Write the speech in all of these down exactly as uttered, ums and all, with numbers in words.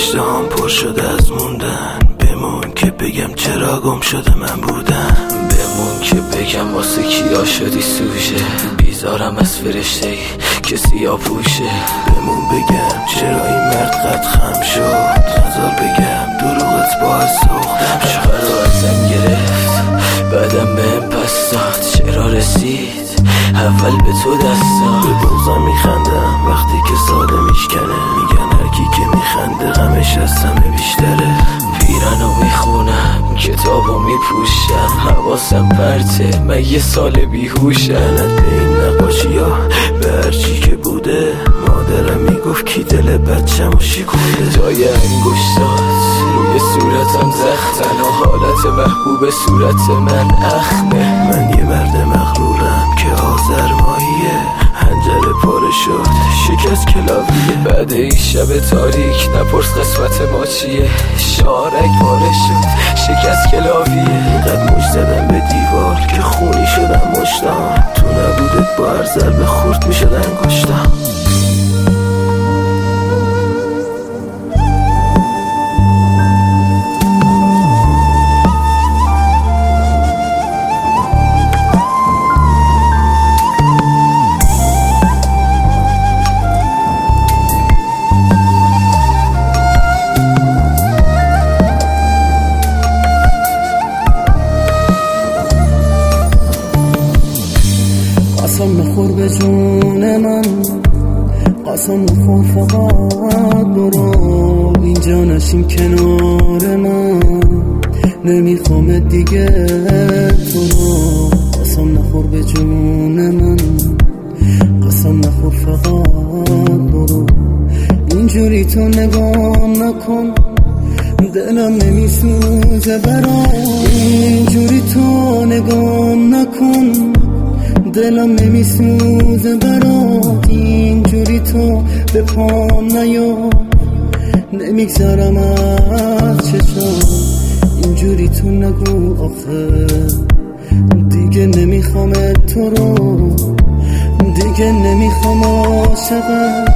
اشتهام پر شده از موندن. بمون که بگم چرا گم شده من بودم. بمون که بگم واسه کیا شدی سوژه. بیزارم از فرشته ای که سیاه پوشه. بمون بگم چرا این مرد قد خم شد. نزار بگم دروغت باعث سوختم شد. رو ازم گرفت بعدم بهم پس داد. چرا رسید اول به تو دستم. به بغضم میخندم وقتی که ساده میشکنه. میگن هرکی که میخنده غمش از همه بیشتره. پیرنو میخونم کتابو میپوشم. حواسم پرته من یه سال بیهوشم. لعنت به این نقاشی ها به هرچی که بوده. مادرم میگفت کی دل بچه‌مو شکونده. جای انگشتات روی صورتم زختن و حالت محبوب صورت من اخمه. من یه مرد مغرورم که آذرماییه. هنجره پاره شد شکست کلاویه. بعد این شب تاریک نپرس قسمت ما چیه. شارک پاره شد شکست کلاویه. اینقدر مش زدم به دیوار که خونی شدم مشتم. تو نبودت با هر ضربه خورد میشد انگشتم. قسم نخور به جون من. قسم نخور فقط برو اینجا نشین کنار من. نمیخوام دیگه تو رو. قسم نخور به جون من. قسم نخور فقط برو اینجوری تو نگام نکن. دلم نمیسوزه برام. اینجوری تو نگام نکن. دلم نمیسوزه برات. اینجوری تو به پام نیا. نمیگذرم از چشم. اینجوری تو نگو آخه. دیگه نمیخوام تو رو. دیگه نمیخوام عاشقم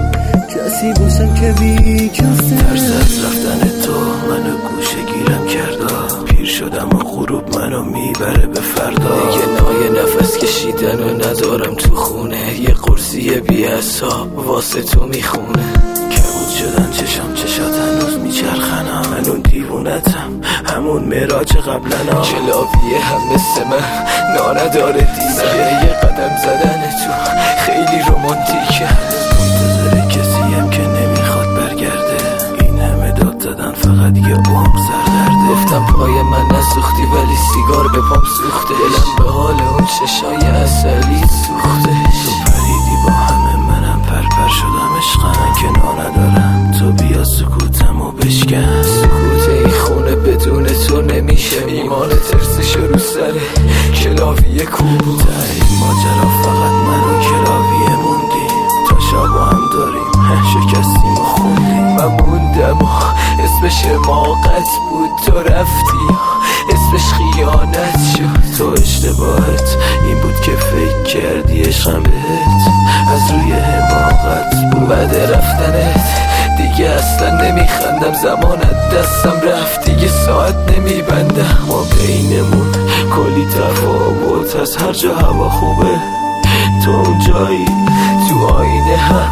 کسی باشم که بی کسه. ترس از رفتن تو منو گوشه گیرم کرده. پیر شدم و غروب منو میبره به فردا. دیگه نای نفس کشیدن و ندارم تو خونه. یه قرصی بی حساب واسه تو میخونه. کبود شدن چشام چشات هنوز میچرخنم. من اون دیوونتم همون مراج قبلنا. کلاویه هم مثل من نانداره دیگه. یه قدم زدن تو خیلی رومانتیکه. منتظر کسیم که نمیخواد برگرده. این همه داد زدن فقط یه عمر سردرده. گفتم پای من نسوختی ولی سیگار به پام سوخته. دلم به حال اون چشای اصلی سوخته. تو پریدی با همه منم پرپر شدم عشقم. که ندارم تو بیا سکوتم و بشکن. سکوت این خونه بدون تو نمیشه. ایمان ترسش رو سره کلاویه کو. تا این ماجرا فقط من و کلاویه موندیم. تا شب هم داریم شکستیم و خوندیم. من موندم و اسمش حماقت بود. تو رفتی اسمش خیانت شد. تو اشتباهت این بود که فکر کردی عشقم بهت از روی حماقت بود. بعد رفتنت دیگه اصلا نمیخندم. زمانت دستم رفت دیگه ساعت نمیبندم. ما بینمون کلی تفاوت از هر جا هوا خوبه. تو اون جایی تو آینه هم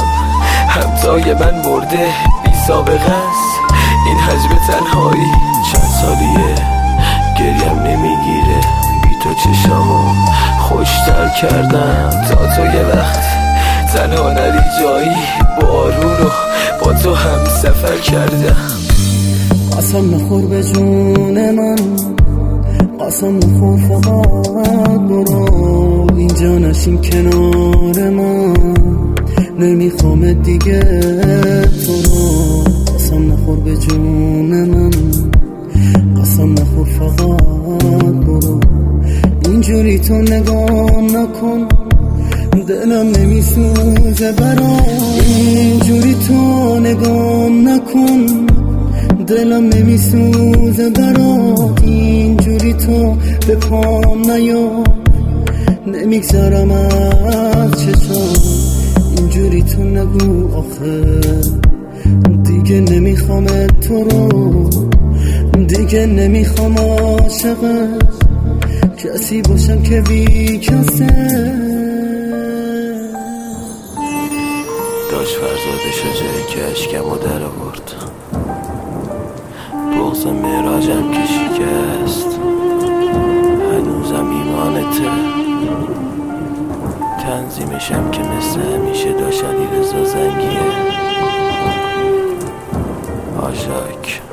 همتای من مرده بی سابقه است. این حجم تنهایی چند سالیه گریم نمیگیره. بی تو چشامو خوشتر کردم. تا تو یه وقت تنها نری جایی. بارون و با تو هم سفر کردم. قسم نخور به جون من. قسم نخور فقط برو اینجا نشین کنار من. نمیخوام دیگه تو رو. قسم نخور به جون من. قسم نخور فقط برو اینجوری تو نگام نکن. دلم نمیسوزه برام. اینجوری تو نگام نکن. دلم نمیسوزه برات. اینجوری تو به پام نیا. نمیگذرم از چشم. اینجوری تو نگو آخه. دیگه دیگه نمیخوام تو رو، دیگه نمیخوام عاشق کسی باشم که بی کسه. داشت فرزادش جایی که اشکمو در آورد، بغض معراجم که شکست، هنوزم ایمانته. تنظیمشم که مثل همیشه داشت علیرضا زنگیه. آژاک